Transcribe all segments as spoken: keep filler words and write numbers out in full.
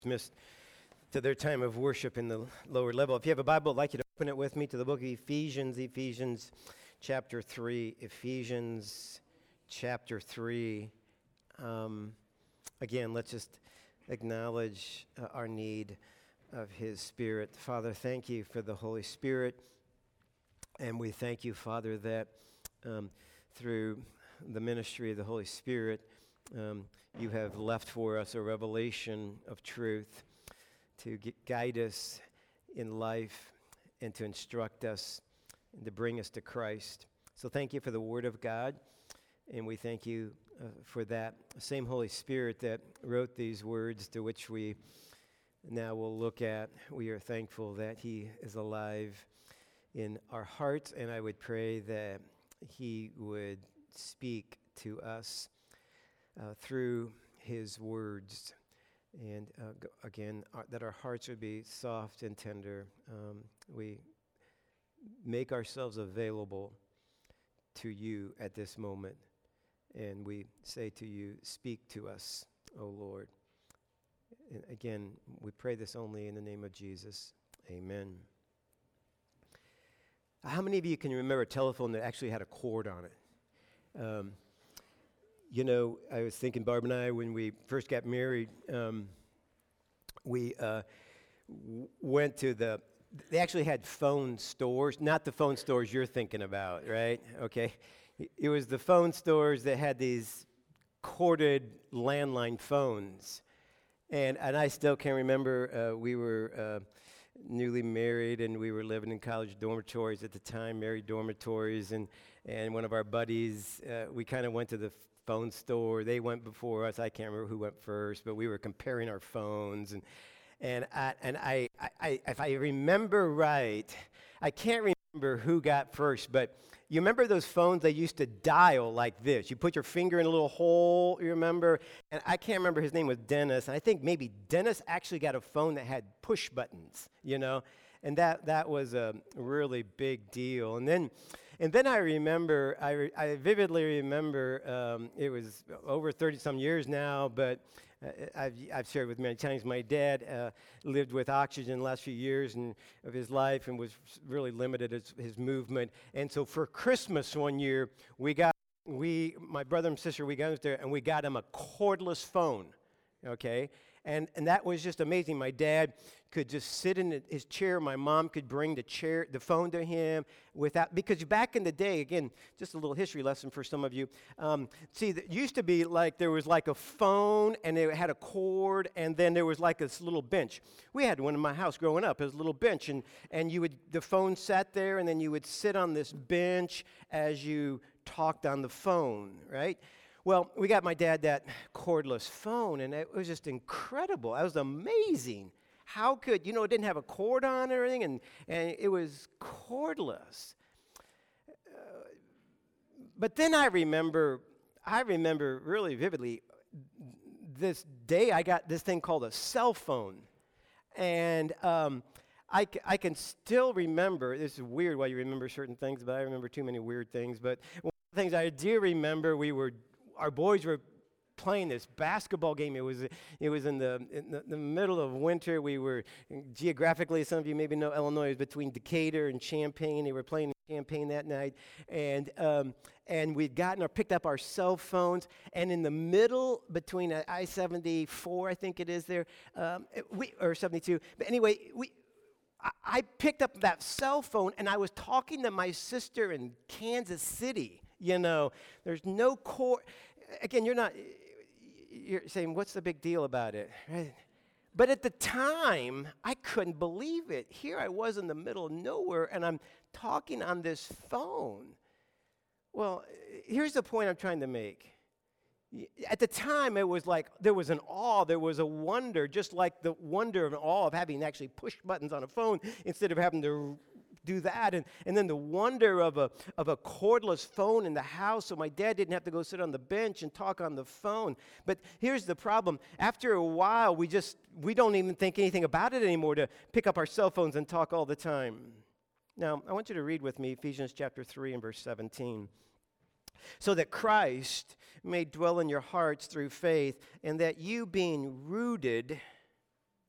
dismissed to their time of worship in the lower level. If you have a Bible, I'd like you to open it with me to the book of Ephesians, Ephesians chapter three, Ephesians chapter three. Um, again, let's just acknowledge uh, our need of His Spirit. Father, thank you for the Holy Spirit, and we thank you, Father, that um, through the ministry of the Holy Spirit, um, you have left for us a revelation of truth to gu- guide us in life and to instruct us and to bring us to Christ. So thank you for the Word of God, and we thank you uh, for that same Holy Spirit that wrote these words to which we now will look at. We are thankful that He is alive in our hearts, and I would pray that He would speak to us uh, through His words. And uh, g- again, our, that our hearts would be soft and tender. Um, we make ourselves available to you at this moment. And we say to you, speak to us, O Lord. And again, we pray this only in the name of Jesus. Amen. How many of you can remember a telephone that actually had a cord on it? Um, you know, I was thinking, Barb and I, when we first got married, um, we uh, w- went to the, they actually had phone stores, not the phone stores you're thinking about, right? Okay. It was the phone stores that had these corded landline phones. And and I still can remember uh, we were uh, newly married, and we were living in college dormitories at the time, married dormitories, and, and one of our buddies, uh, we kind of went to the phone store. They went before us. I can't remember who went first, but we were comparing our phones. And and I, and I, I, I if I remember right, I can't remember who got first, but you remember those phones they used to dial like this? You put your finger in a little hole, you remember? And I can't remember, his name was Dennis, and I think maybe Dennis actually got a phone that had push buttons, you know? And that that was a really big deal. And then and then I remember, I, re, I vividly remember, um, it was over thirty-some years now, but uh, I've, I've shared with many times, my dad uh, lived with oxygen the last few years and, of his life and was really limited his, his movement. And so for Christmas one year, we got, we, my brother and sister, we got up there and we got him a cordless phone, okay? And and that was just amazing. My dad could just sit in his chair. My mom could bring the chair, the phone to him without, because back in the day, again, just a little history lesson for some of you. Um, see, it used to be like there was like a phone and it had a cord, and then there was like this little bench. We had one in my house growing up. It was a little bench, and and you would, the phone sat there, and then you would sit on this bench as you talked on the phone, right? Well, we got my dad that cordless phone, and it was just incredible. It was amazing. How could, you know, it didn't have a cord on or anything, and, and it was cordless. Uh, but then I remember, I remember really vividly, this day I got this thing called a cell phone. And um, I, c- I can still remember, this is weird why you remember certain things, but I remember too many weird things. But one of the things I do remember, we were our boys were playing this basketball game. It was it was in the in the, the middle of winter. We were geographically, some of you maybe know Illinois is between Decatur and Champaign. They were playing in Champaign that night, and um, and we'd gotten or picked up our cell phones. And in the middle between I seventy-four, I think it is there, um, we or seventy-two. But anyway, we. I picked up that cell phone, and I was talking to my sister in Kansas City. You know, there's no cord. Again, you're not, you're saying, what's the big deal about it? Right? But at the time, I couldn't believe it. Here I was in the middle of nowhere, and I'm talking on this phone. Well, here's the point I'm trying to make. At the time, it was like there was an awe, there was a wonder, just like the wonder and awe of having actually push buttons on a phone instead of having to do that. And, and then the wonder of a, of a cordless phone in the house, so my dad didn't have to go sit on the bench and talk on the phone. But here's the problem. After a while, we just, we don't even think anything about it anymore to pick up our cell phones and talk all the time. Now, I want you to read with me Ephesians chapter three and verse seventeen. So that Christ may dwell in your hearts through faith, and that you being rooted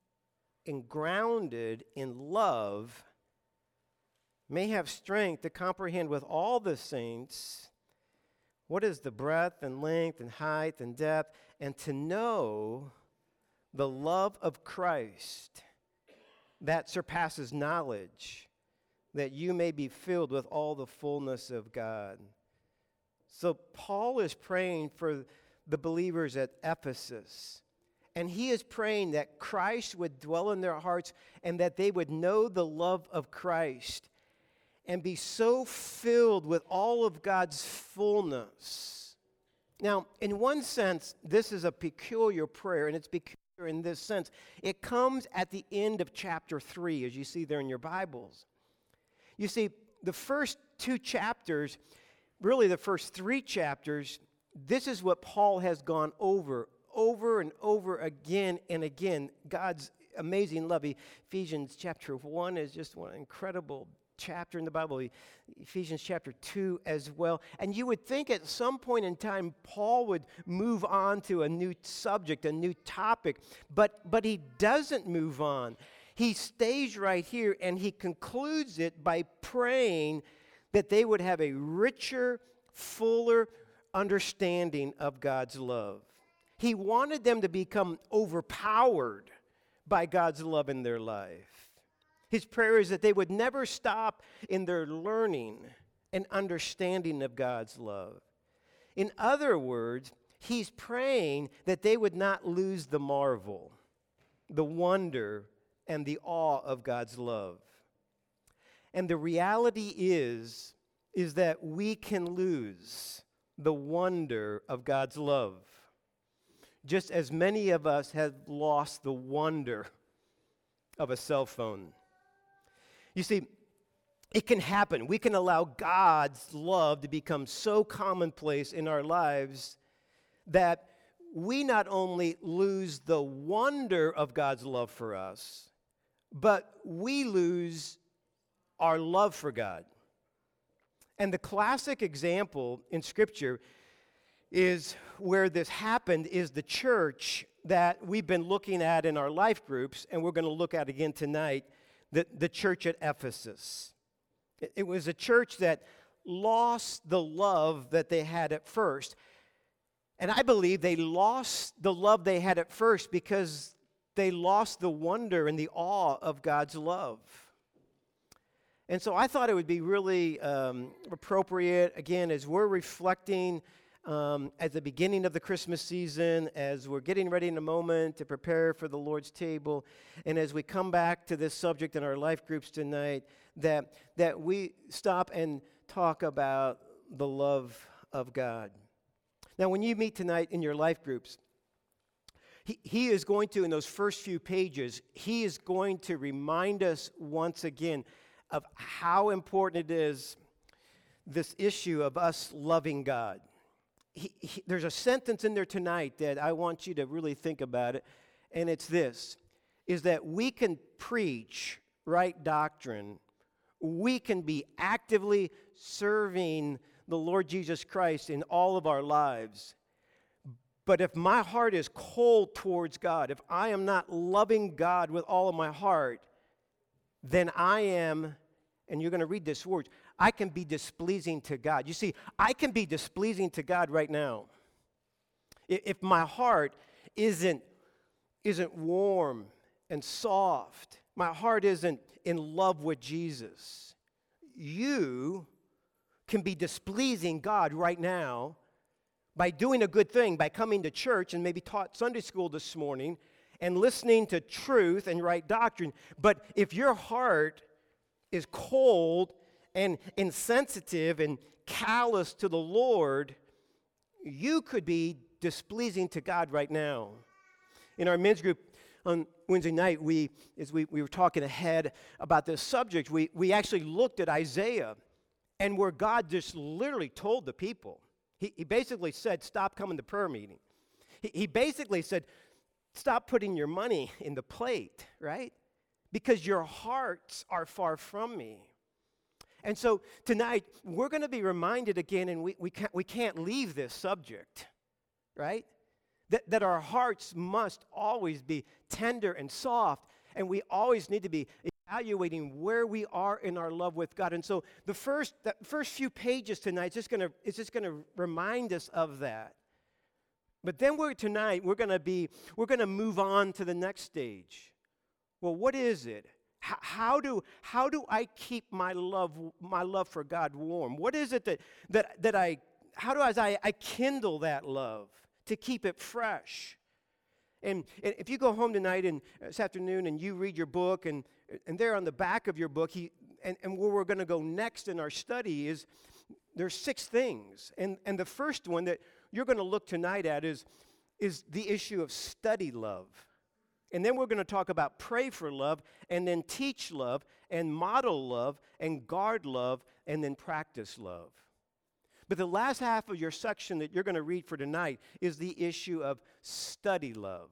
and grounded in love, may have strength to comprehend with all the saints what is the breadth and length and height and depth, and to know the love of Christ that surpasses knowledge, that you may be filled with all the fullness of God. So Paul is praying for the believers at Ephesus, and he is praying that Christ would dwell in their hearts and that they would know the love of Christ and be so filled with all of God's fullness. Now, in one sense, this is a peculiar prayer, and it's peculiar in this sense. It comes at the end of chapter three, as you see there in your Bibles. You see, the first two chapters, really the first three chapters, this is what Paul has gone over, over and over again and again. God's amazing love. Ephesians chapter one is just one incredible chapter in the Bible. Ephesians chapter two as well. And you would think at some point in time, Paul would move on to a new subject, a new topic, but, but he doesn't move on. He stays right here, and he concludes it by praying that they would have a richer, fuller understanding of God's love. He wanted them to become overpowered by God's love in their life. His prayer is that they would never stop in their learning and understanding of God's love. In other words, he's praying that they would not lose the marvel, the wonder, and the awe of God's love. And the reality is, is that we can lose the wonder of God's love, just as many of us have lost the wonder of a cell phone. You see, it can happen. We can allow God's love to become so commonplace in our lives that we not only lose the wonder of God's love for us, but we lose our love for God. And the classic example in Scripture is where this happened is the church that we've been looking at in our life groups, and we're going to look at again tonight, the, the church at Ephesus. It, it was a church that lost the love that they had at first. And I believe they lost the love they had at first because they lost the wonder and the awe of God's love. And so I thought it would be really um, appropriate, again, as we're reflecting um, at the beginning of the Christmas season, as we're getting ready in a moment to prepare for the Lord's table, and as we come back to this subject in our life groups tonight, that, that we stop and talk about the love of God. Now, when you meet tonight in your life groups, he, he is going to, in those first few pages, he is going to remind us once again of how important it is, this issue of us loving God. He, he, there's a sentence in there tonight that I want you to really think about it, and it's this, is that we can preach right doctrine. We can be actively serving the Lord Jesus Christ in all of our lives. But if my heart is cold towards God, if I am not loving God with all of my heart, then I am, and you're going to read this word, I can be displeasing to God. You see, I can be displeasing to God right now. If my heart isn't, isn't warm and soft, my heart isn't in love with Jesus, you can be displeasing God right now by doing a good thing, by coming to church and maybe taught Sunday school this morning and listening to truth and right doctrine. But if your heart is cold and insensitive and callous to the Lord, you could be displeasing to God right now. In our men's group on Wednesday night, we, as we, we were talking ahead about this subject, we, we actually looked at Isaiah, and where God just literally told the people, he, he basically said, stop coming to prayer meeting. He, he basically said, stop putting your money in the plate, right? Because your hearts are far from me. And so tonight, we're going to be reminded again, and we, we, can't, we can't leave this subject, right? That, that our hearts must always be tender and soft And we always need to be evaluating where we are in our love with God. And so the first, the first few pages tonight is just going to it's just going to remind us of that. But then we're tonight we're going to be we're going to move on to the next stage. Well, what is it? How, how do how do I keep my love my love for God warm? What is it that that that I how do I I kindle that love to keep it fresh? And, and if you go home tonight and uh, this afternoon and you read your book, and and there on the back of your book, he and, and where we're going to go next in our study is there's six things. And and the first one that you're going to look tonight at is is the issue of study love. And then we're going to talk about pray for love, and then teach love, and model love, and guard love, and then practice love. But the last half of your section that you're going to read for tonight is the issue of study love.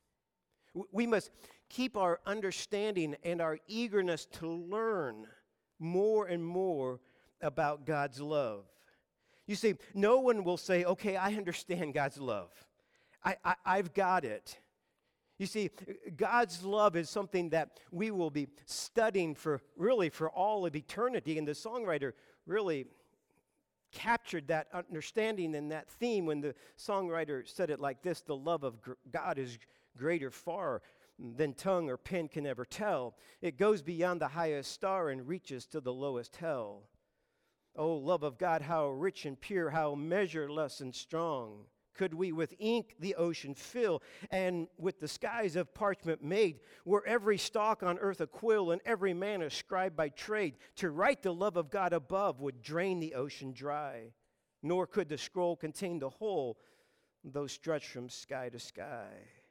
We must keep our understanding and our eagerness to learn more and more about God's love. You see, no one will say, okay, I understand God's love. I, I, I've got it. You see, God's love is something that we will be studying for, really, for all of eternity. And the songwriter really captured that understanding and that theme when the songwriter said it like this: the love of gr- God is greater far than tongue or pen can ever tell. It goes beyond the highest star and reaches to the lowest hell. Oh, love of God, how rich and pure, how measureless and strong. Could we with ink the ocean fill, and with the skies of parchment made, were every stalk on earth a quill, and every man a scribe by trade, to write the love of God above would drain the ocean dry, nor could the scroll contain the whole, though stretched from sky to sky.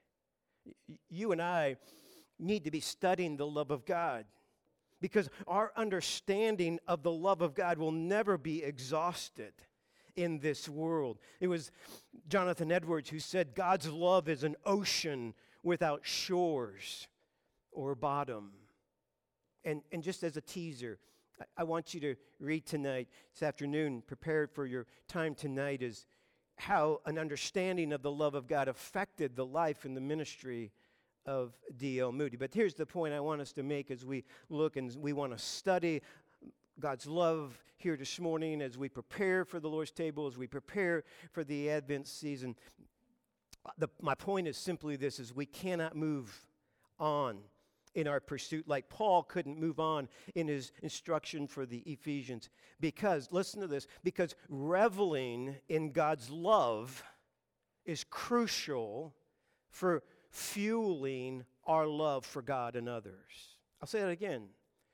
Y- you and I need to be studying the love of God, because our understanding of the love of God will never be exhausted in this world. It was Jonathan Edwards who said, God's love is an ocean without shores or bottom. And, and just as a teaser, I, I want you to read tonight, this afternoon, prepared for your time tonight, is how an understanding of the love of God affected the life and the ministry of D L Moody. But here's the point I want us to make as we look and we want to study God's love here this morning as we prepare for the Lord's table, as we prepare for the Advent season. The, my point is simply this, is we cannot move on in our pursuit like Paul couldn't move on in his instruction for the Ephesians. Because, listen to this, because reveling in God's love is crucial for fueling our love for God and others. I'll say that again.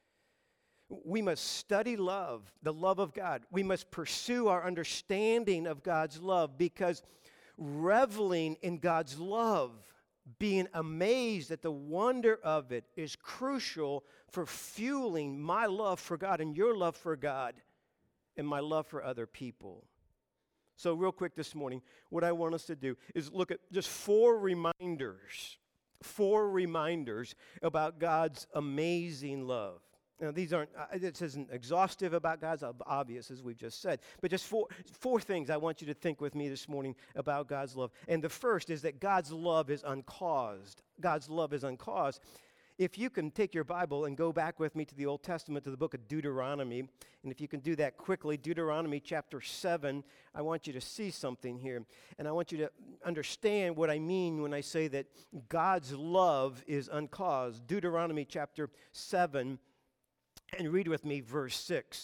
We must study love, the love of God. We must pursue our understanding of God's love, because reveling in God's love, being amazed at the wonder of it, is crucial for fueling my love for God and your love for God and my love for other people. So real quick this morning, what I want us to do is look at just four reminders, four reminders about God's amazing love. Now, these aren't, uh, this isn't exhaustive about God's, obvious, as we've just said, but just four, four things I want you to think with me this morning about God's love. And the first is that God's love is uncaused. God's love is uncaused. If you can take your Bible and go back with me to the Old Testament, to the book of Deuteronomy, and if you can do that quickly, Deuteronomy chapter seven, I want you to see something here. And I want you to understand what I mean when I say that God's love is uncaused. Deuteronomy chapter seven, and read with me verse six.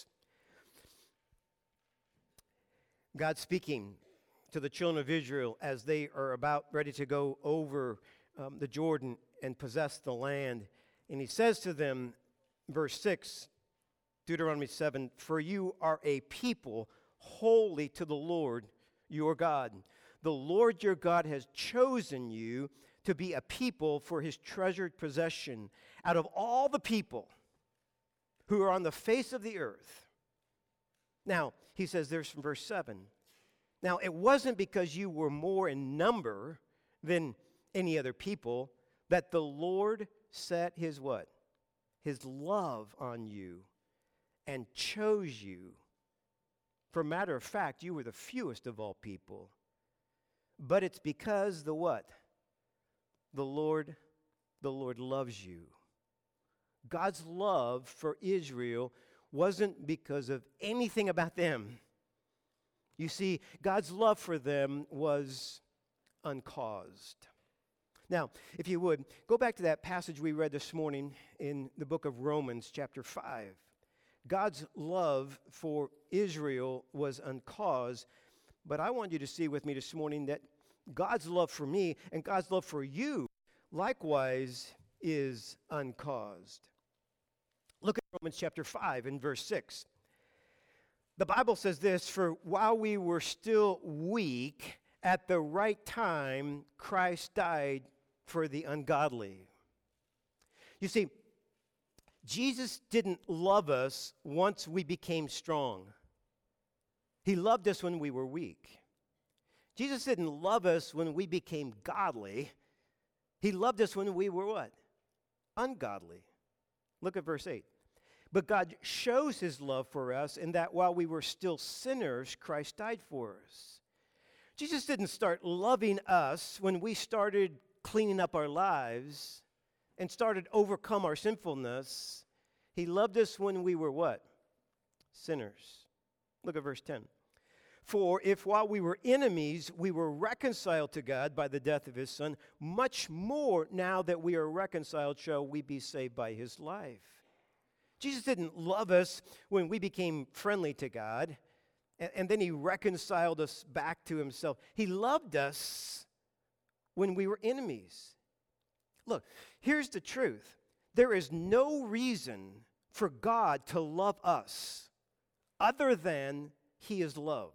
God speaking to the children of Israel as they are about ready to go over um, the Jordan and possess the land. And he says to them, verse six, Deuteronomy seven, for you are a people holy to the Lord your God. The Lord your God has chosen you to be a people for his treasured possession out of all the people who are on the face of the earth. Now, he says there's from verse seven. Now, it wasn't because you were more in number than any other people that the Lord set his what? His love on you and chose you. For a matter of fact, you were the fewest of all people. But it's because the what? The Lord, the Lord loves you. God's love for Israel wasn't because of anything about them. You see, God's love for them was uncaused. Now, if you would, go back to that passage we read this morning in the book of Romans, chapter five. God's love for Israel was uncaused, but I want you to see with me this morning that God's love for me and God's love for you likewise is uncaused. Look at Romans chapter five and verse six. The Bible says this, "For while we were still weak, at the right time, Christ died for the ungodly." You see, Jesus didn't love us once we became strong. He loved us when we were weak. Jesus didn't love us when we became godly. He loved us when we were what? Ungodly. Look at verse eight. "But God shows his love for us in that while we were still sinners, Christ died for us." Jesus didn't start loving us when we started cleaning up our lives and started to overcome our sinfulness. He loved us when we were what? Sinners. Look at verse ten. "For if while we were enemies, we were reconciled to God by the death of his Son, much more now that we are reconciled shall we be saved by his life." Jesus didn't love us when we became friendly to God, and, and then he reconciled us back to himself. He loved us when we were enemies. Look, here's the truth. There is no reason for God to love us other than he is love.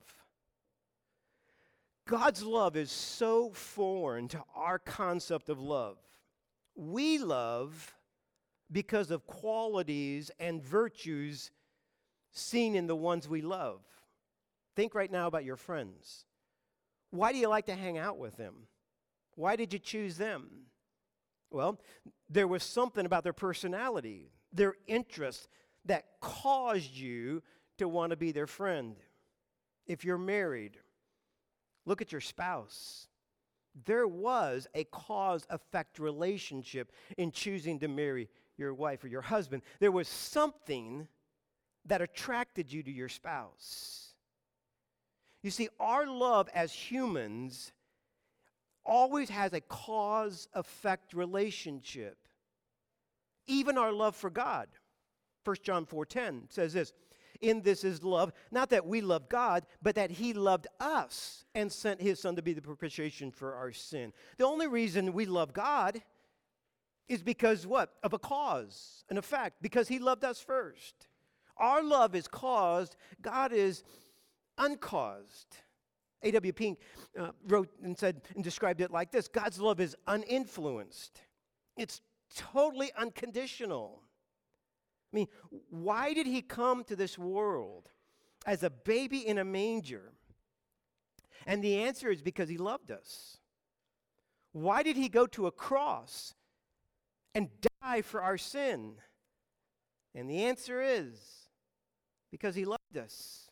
God's love is so foreign to our concept of love. We love because of qualities and virtues seen in the ones we love. Think right now about your friends. Why do you like to hang out with them? Why did you choose them? Well, there was something about their personality, their interest, that caused you to want to be their friend. If you're married, look at your spouse. There was a cause-effect relationship in choosing to marry your wife or your husband. There was something that attracted you to your spouse. You see, our love as humans always has a cause-effect relationship. Even our love for God. First John four ten says this, "In this is love, not that we love God, but that he loved us and sent his Son to be the propitiation for our sin." The only reason we love God is because what? Of a cause, an effect, because he loved us first. Our love is caused, God is uncaused. A W Pink uh, wrote and said and described it like this: God's love is uninfluenced. It's totally unconditional. I mean, why did he come to this world as a baby in a manger? And the answer is because he loved us. Why did he go to a cross and die for our sin? And the answer is because he loved us.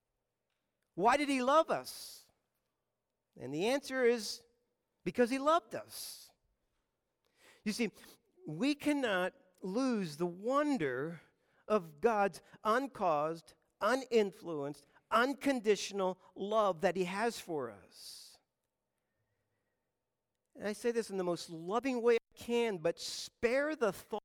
Why did he love us? And the answer is because he loved us. You see, we cannot lose the wonder of God's uncaused, uninfluenced, unconditional love that he has for us. And I say this in the most loving way I can, but spare the thought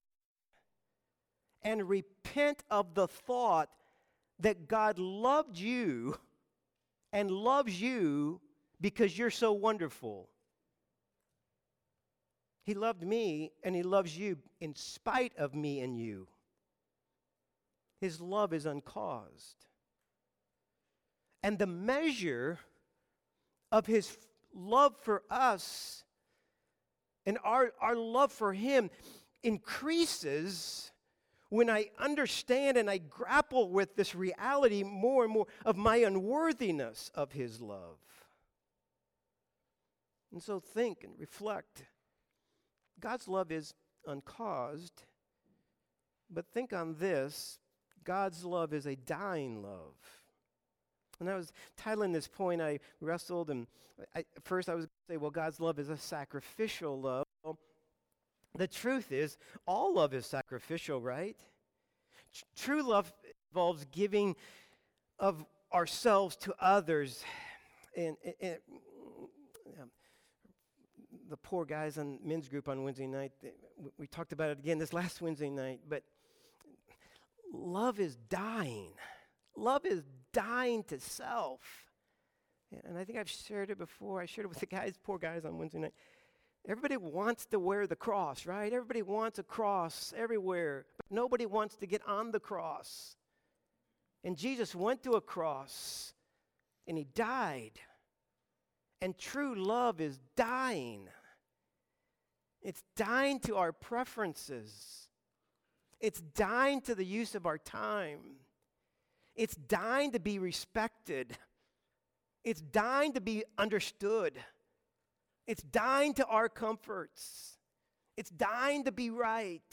and repent of the thought that God loved you and loves you because you're so wonderful. He loved me and he loves you in spite of me and you. His love is uncaused. And the measure of his love for us and our, our love for him increases when I understand and I grapple with this reality more and more of my unworthiness of his love. And so think and reflect. God's love is uncaused, but think on this: God's love is a dying love. And I was titling this point, I wrestled, and I, first I was going to say, well, God's love is a sacrificial love. Well, The truth is, all love is sacrificial, right? Tr- True love involves giving of ourselves to others. And, and, and um, the poor guys on men's group on Wednesday night, they, we, we talked about it again this last Wednesday night, but love is dying. Love is dying to self. And I think I've shared it before. I shared it with the guys, poor guys on Wednesday night. Everybody wants to wear the cross, right? Everybody wants a cross everywhere, but nobody wants to get on the cross. And Jesus went to a cross, and he died. And true love is dying. It's dying to our preferences. It's dying to the use of our time. It's dying to be respected. It's dying to be understood. It's dying to our comforts. It's dying to be right.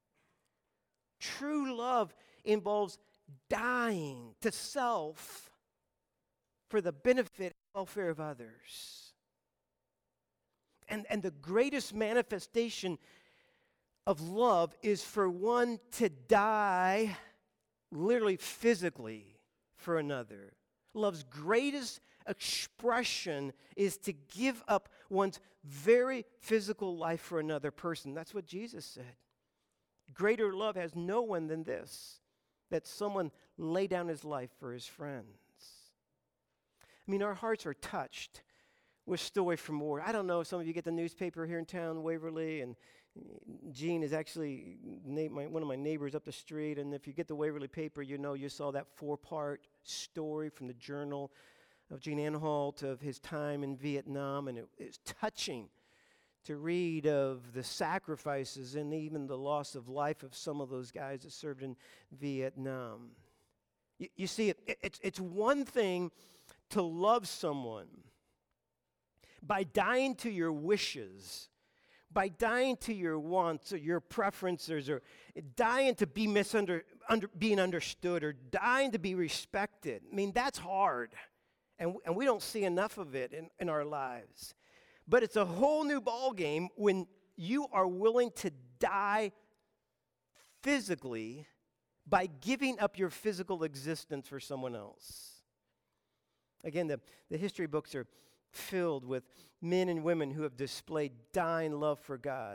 True love involves dying to self for the benefit and welfare of others. And, and the greatest manifestation of love is for one to die literally physically for another. Love's greatest expression is to give up one's very physical life for another person. That's what Jesus said. Greater love has no one than this, that someone lay down his life for his friends. I mean, our hearts are touched with Story from War. I don't know if some of you get the newspaper here in town, Waverly, and Gene is actually na- my, one of my neighbors up the street, and if you get the Waverly paper, you know you saw that four-part story from the journal of Gene Anhalt of his time in Vietnam, and it is touching to read of the sacrifices and even the loss of life of some of those guys that served in Vietnam. You, you see, it, it, it's, it's one thing to love someone by dying to your wishes, by dying to your wants or your preferences, or dying to be misunder, under, being understood, or dying to be respected. I mean, that's hard, and, and we don't see enough of it in, in our lives. But it's a whole new ballgame when you are willing to die physically by giving up your physical existence for someone else. Again, the, the history books are filled with men and women who have displayed dying love for God.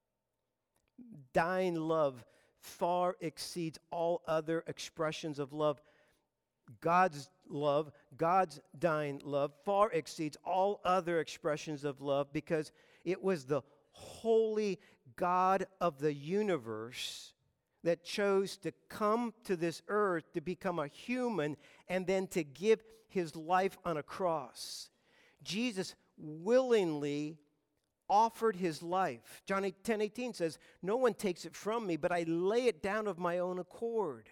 Dying love far exceeds all other expressions of love. God's love, God's dying love, far exceeds all other expressions of love because it was the holy God of the universe that chose to come to this earth to become a human and then to give his life on a cross. Jesus willingly offered his life. John ten eighteen says, "No one takes it from me, but I lay it down of my own accord."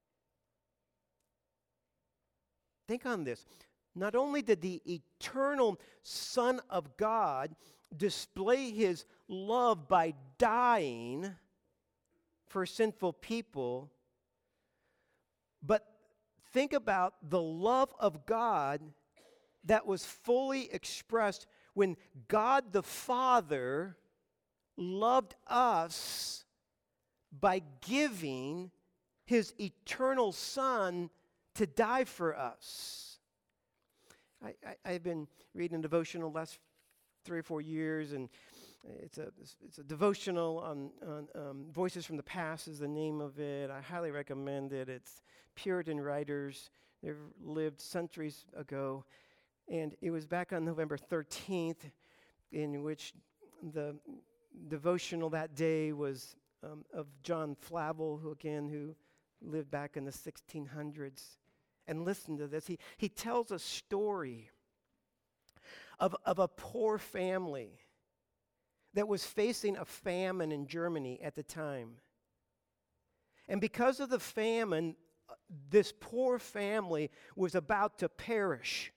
Think on this. Not only did the eternal Son of God display his love by dying for sinful people, but think about the love of God that was fully expressed when God the Father loved us by giving his eternal Son to die for us. I, I, I've been reading a devotional the last three or four years, and it's a it's a devotional on, on um, Voices from the Past is the name of it. I highly recommend it. It's Puritan writers. They've lived centuries ago. And it was back on November thirteenth, in which the devotional that day was um, of John Flavel, who again, who lived back in the sixteen hundreds. And listen to this. He, he tells a story of, of a poor family that was facing a famine in Germany at the time. And because of the famine, this poor family was about to perish.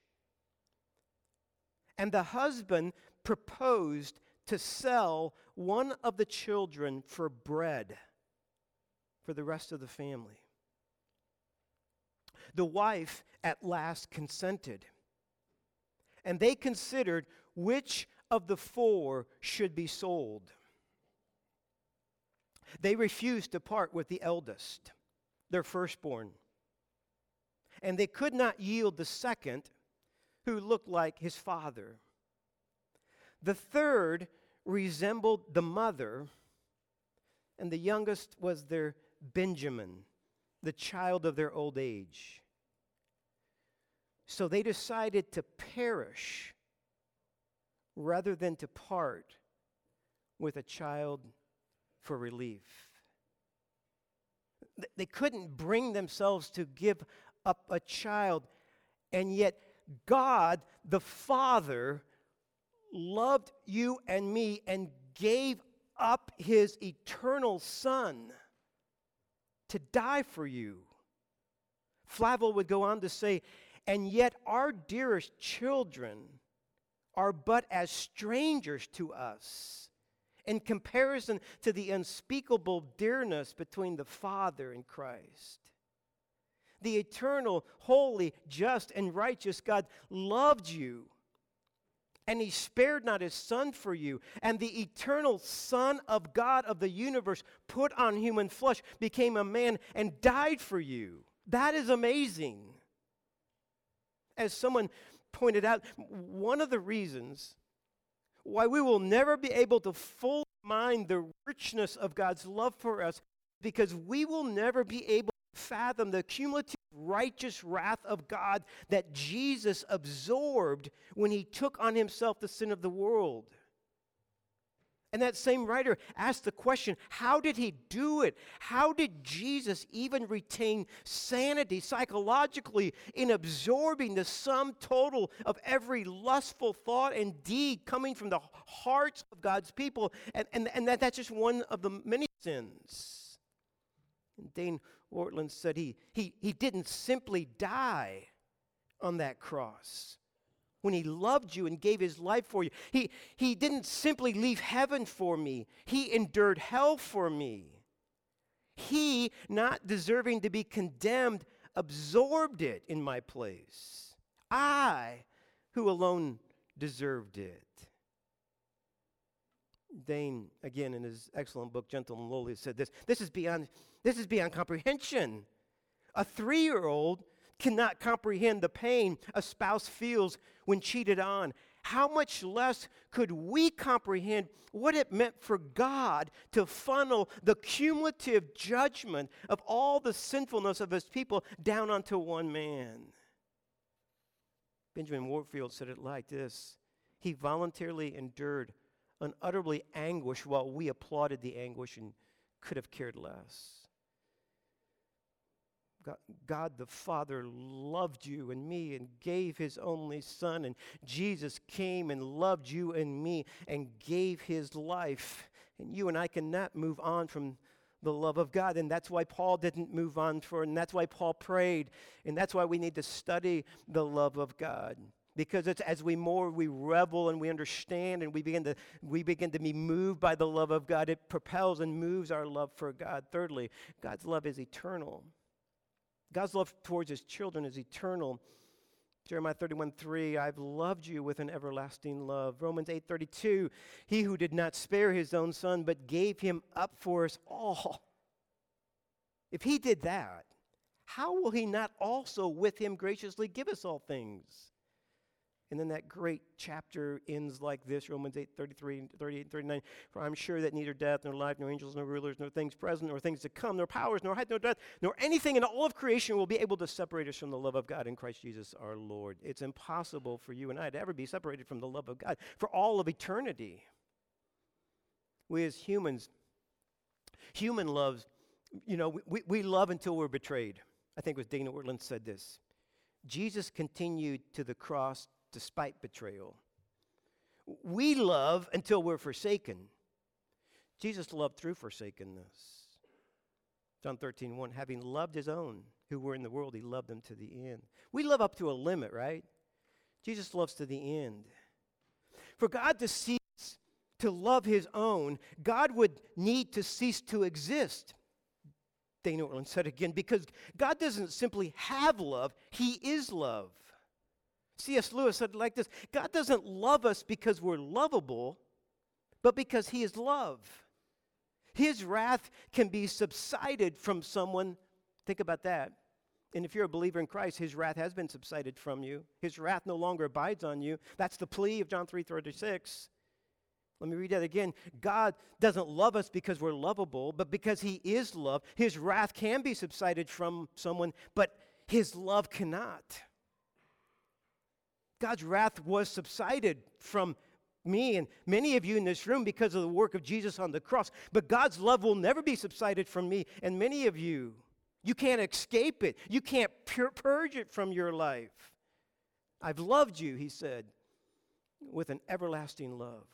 And the husband proposed to sell one of the children for bread for the rest of the family. The wife at last consented, and they considered which of the four should be sold. They refused to part with the eldest, their firstborn. And they could not yield the second, who looked like his father. The third resembled the mother, and the youngest was their Benjamin, the child of their old age. So they decided to perish rather than to part with a child for relief. They couldn't bring themselves to give up a child, and yet God, the Father, loved you and me and gave up his eternal Son to die for you. Flavel would go on to say, and yet our dearest children are but as strangers to us in comparison to the unspeakable dearness between the Father and Christ. The eternal, holy, just, and righteous God loved you, and he spared not his Son for you. And the eternal Son of God of the universe put on human flesh, became a man, and died for you. That is amazing. As someone pointed out, one of the reasons why we will never be able to fully mind the richness of God's love for us, because we will never be able to fathom the cumulative righteous wrath of God that Jesus absorbed when he took on himself the sin of the world. And that same writer asked the question, how did he do it? How did Jesus even retain sanity psychologically in absorbing the sum total of every lustful thought and deed coming from the hearts of God's people? And, and, and that, that's just one of the many sins. And Dane Ortland said he, he, he didn't simply die on that cross. When he loved you and gave his life for you, he, he didn't simply leave heaven for me. He endured hell for me. He, not deserving to be condemned, absorbed it in my place. I, who alone deserved it. Dane, again, in his excellent book, Gentle and Lowly, said this, this is beyond, this is beyond comprehension. A three-year-old cannot comprehend the pain a spouse feels when cheated on. How much less could we comprehend what it meant for God to funnel the cumulative judgment of all the sinfulness of his people down onto one man? Benjamin Warfield said it like this: he voluntarily endured unutterably anguish while we applauded the anguish and could have cared less. God, God the Father loved you and me and gave his only Son, and Jesus came and loved you and me and gave his life. And you and I cannot move on from the love of God, and that's why Paul didn't move on for it, and that's why Paul prayed, and that's why we need to study the love of God. Because it's as we more we revel and we understand and we begin to we begin to be moved by the love of God, it propels and moves our love for God. Thirdly, God's love is eternal. God's love towards his children is eternal. Jeremiah thirty-one three, I've loved you with an everlasting love. Romans eight thirty-two, he who did not spare his own Son but gave him up for us all. If he did that, how will he not also with him graciously give us all things? And then that great chapter ends like this, Romans eight thirty-three, thirty-eight, thirty-nine. For I'm sure that neither death, nor life, nor angels, nor rulers, nor things present, nor things to come, nor powers, nor height, nor depth, nor anything in all of creation will be able to separate us from the love of God in Christ Jesus our Lord. It's impossible for you and I to ever be separated from the love of God for all of eternity. We as humans, human love, you know, we, we love until we're betrayed. I think it was Dana Ortland said this. Jesus continued to the cross despite betrayal. We love until we're forsaken. Jesus loved through forsakenness. John thirteen one, having loved his own who were in the world, he loved them to the end. We love up to a limit, right? Jesus loves to the end. For God to cease to love his own, God would need to cease to exist. Dana Ortland said again, because God doesn't simply have love, he is love. C S Lewis said it like this: God doesn't love us because we're lovable, but because he is love. His wrath can be subsided from someone. Think about that. And if you're a believer in Christ, his wrath has been subsided from you. His wrath no longer abides on you. That's the plea of John three thirty-six. Let me read that again. God doesn't love us because we're lovable, but because he is love. His wrath can be subsided from someone, but his love cannot. God's wrath was subsided from me and many of you in this room because of the work of Jesus on the cross. But God's love will never be subsided from me and many of you. You can't escape it. You can't pur- purge it from your life. I've loved you, he said, with an everlasting love.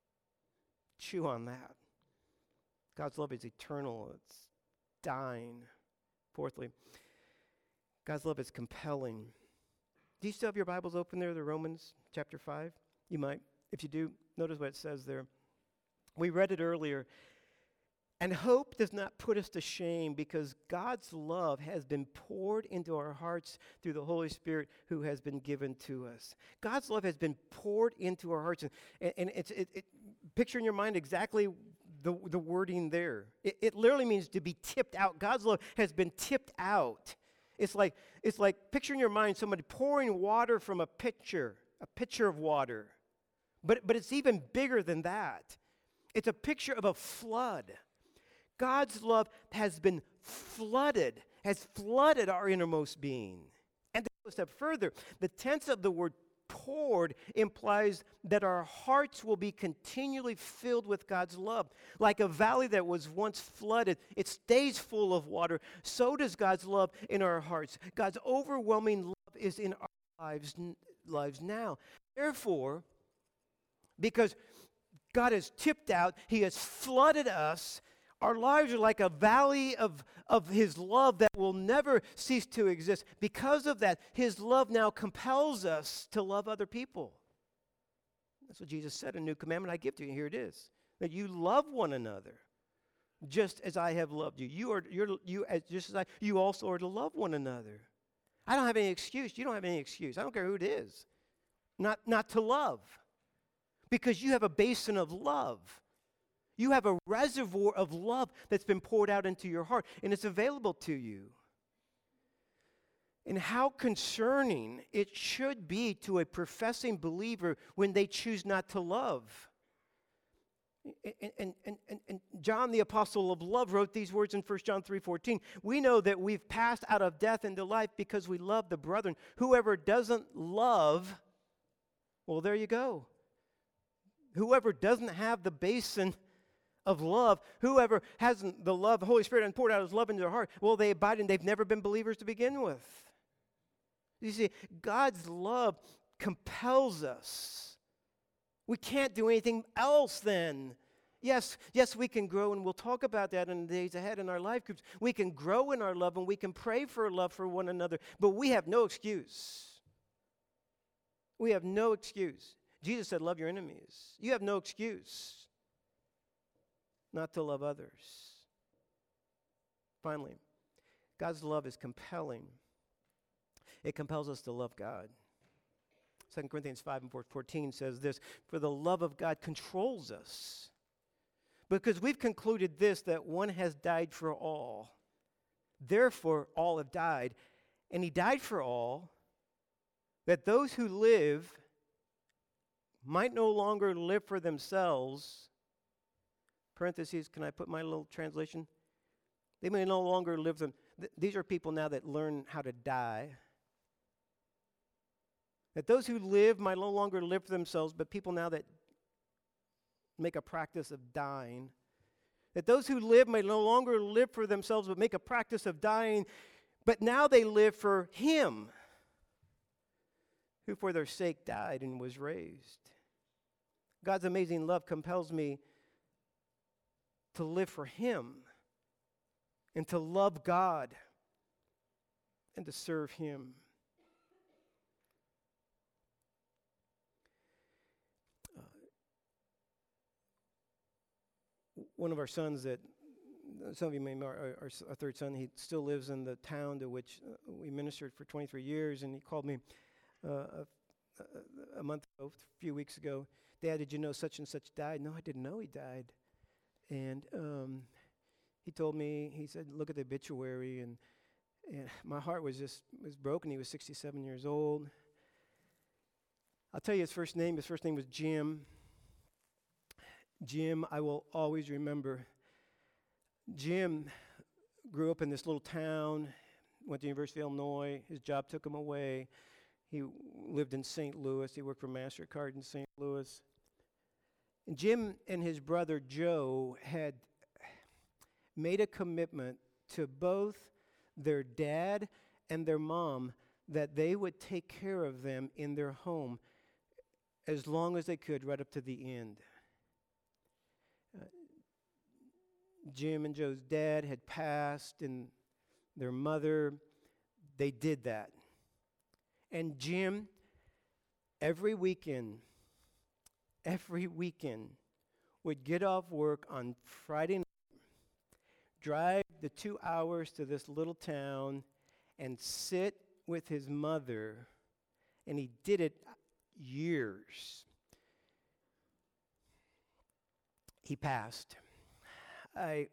Chew on that. God's love is eternal. It's dying. Fourthly, God's love is compelling. Do you still have your Bibles open there, the Romans chapter five? You might. If you do, notice what it says there. We read it earlier. And hope does not put us to shame because God's love has been poured into our hearts through the Holy Spirit who has been given to us. God's love has been poured into our hearts. And, and it's, it, it, picture in your mind exactly the, the wording there. It, it literally means to be tipped out. God's love has been tipped out. It's like, it's like picture in your mind somebody pouring water from a pitcher, a pitcher of water. But, but it's even bigger than that. It's a picture of a flood. God's love has been flooded, has flooded our innermost being. And to go a step further, the tense of the word poured implies that our hearts will be continually filled with God's love. Like a valley that was once flooded, it stays full of water. So does God's love in our hearts. God's overwhelming love is in our lives, lives now. Therefore, because God has tipped out, he has flooded us, our lives are like a valley of, of his love that will never cease to exist. Because of that, his love now compels us to love other people. That's what Jesus said, a new commandment I give to you. Here it is, that you love one another just as I have loved you. You are you're, you as just as I, you also are to love one another. I don't have any excuse. You don't have any excuse. I don't care who it is. Not, not to love. Because you have a basin of love. You have a reservoir of love that's been poured out into your heart, and it's available to you. And how concerning it should be to a professing believer when they choose not to love. And, and, and, and, and John, the apostle of love, wrote these words in First John three fourteen. We know that we've passed out of death into life because we love the brethren. Whoever doesn't love, well, there you go. Whoever doesn't have the basin of love, whoever hasn't the love, the Holy Spirit and poured out his love into their heart, well, they abide and they've never been believers to begin with. You see, God's love compels us. We can't do anything else then. Yes, yes, we can grow, and we'll talk about that in the days ahead in our life groups. We can grow in our love, and we can pray for love for one another, but we have no excuse. We have no excuse. Jesus said, love your enemies. You have no excuse not to love others. Finally, God's love is compelling. It compels us to love God. Second Corinthians five and fourteen says this, for the love of God controls us. Because we've concluded this, that one has died for all. Therefore, all have died. And he died for all, that those who live might no longer live for themselves. Parentheses, can I put my little translation? They may no longer live them. Th- these are people now that learn how to die. That those who live might no longer live for themselves, but people now that make a practice of dying. That those who live may no longer live for themselves, but make a practice of dying, but now they live for him, who for their sake died and was raised. God's amazing love compels me to live for him and to love God and to serve him. Uh, one of our sons that, some of you may know, our, our, our third son, he still lives in the town to which uh, we ministered for twenty-three years, and he called me uh, a, a month ago, a few weeks ago. Dad, did you know such and such died? No, I didn't know he died. And um, he told me, he said, look at the obituary, and, and my heart was just was broken. He was sixty-seven years old. I'll tell you his first name. His first name was Jim. Jim, I will always remember. Jim grew up in this little town, went to University of Illinois. His job took him away. He lived in Saint Louis. He worked for MasterCard in Saint Louis. And Jim and his brother Joe had made a commitment to both their dad and their mom that they would take care of them in their home as long as they could, right up to the end. Uh, Jim and Joe's dad had passed, and their mother, they did that. And Jim, every weekend, every weekend, would get off work on Friday night, drive the two hours to this little town, and sit with his mother, and he did it years. He passed. I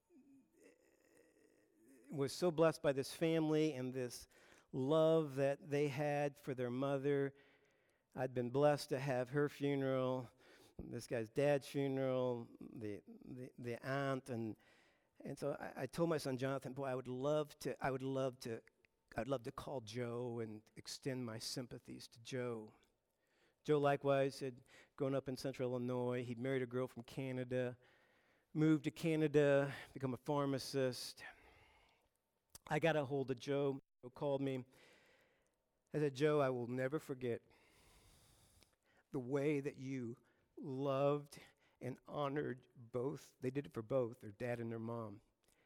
was so blessed by this family and this love that they had for their mother. I'd been blessed to have her funeral, this guy's dad's funeral, the the, the aunt, and and so I, I told my son Jonathan, boy, I would love to, I would love to, I'd love to call Joe and extend my sympathies to Joe. Joe likewise had grown up in Central Illinois. He'd married a girl from Canada, moved to Canada, become a pharmacist. I got a hold of Joe. Joe called me. I said, Joe, I will never forget the way that you loved and honored both. They did it for both, their dad and their mom.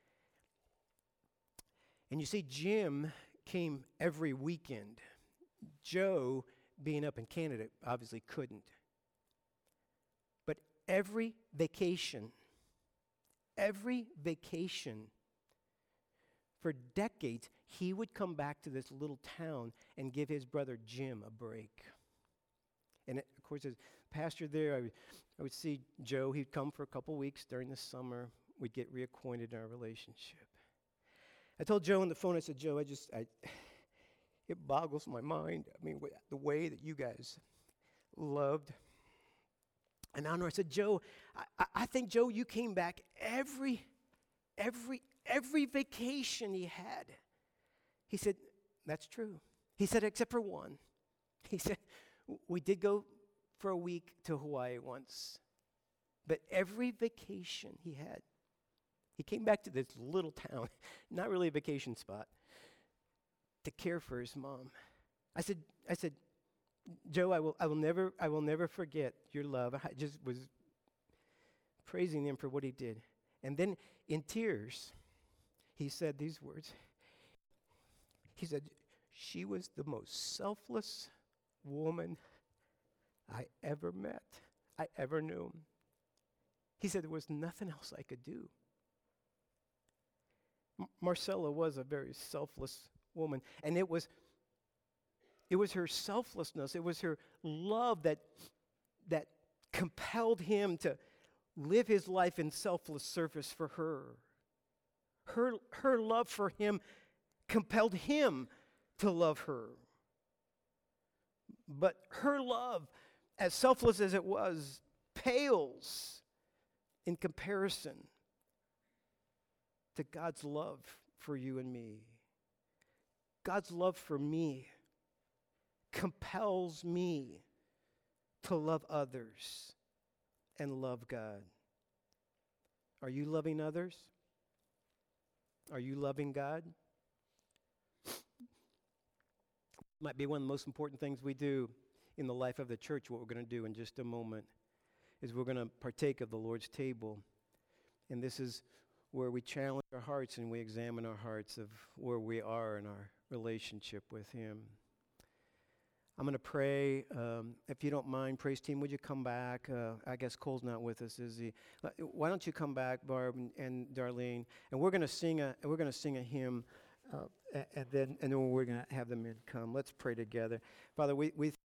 And you see, Jim came every weekend. Joe, being up in Canada, obviously couldn't. But every vacation, every vacation, for decades, he would come back to this little town and give his brother Jim a break. And it, of course, as pastor there, I would, I would see Joe. He'd come for a couple weeks during the summer. We'd get reacquainted in our relationship. I told Joe on the phone, I said, Joe, I just, I, it boggles my mind. I mean, wh- the way that you guys loved and honored. I said, Joe, I, I think, Joe, you came back every, every, every vacation he had. He said, that's true. He said, except for one. He said, we did go for a week to Hawaii once, but every vacation he had, he came back to this little town, not really a vacation spot, to care for his mom. I said, I said, Joe, I will, I will never, I will never forget your love. I just was praising him for what he did. And then in tears, he said these words. He said, she was the most selfless woman I ever met, I ever knew. He said there was nothing else I could do. M- Marcella was a very selfless woman, and it was it was her selflessness, it was her love that that compelled him to live his life in selfless service for her. Her her love for him compelled him to love her. But her love, as selfless as it was, pales in comparison to God's love for you and me. God's love for me compels me to love others and love God. Are you loving others? Are you loving God? Might be one of the most important things we do in the life of the church. What we're going to do in just a moment is we're going to partake of the Lord's table. And this is where we challenge our hearts and we examine our hearts of where we are in our relationship with Him. I'm going to pray. Um, if you don't mind, praise team, would you come back? Uh, I guess Cole's not with us, is he? Uh, Why don't you come back, Barb and, and Darlene? And we're going to sing a we're going to sing a hymn, uh, and then and then we're going to have the men come. Let's pray together, Father. We we.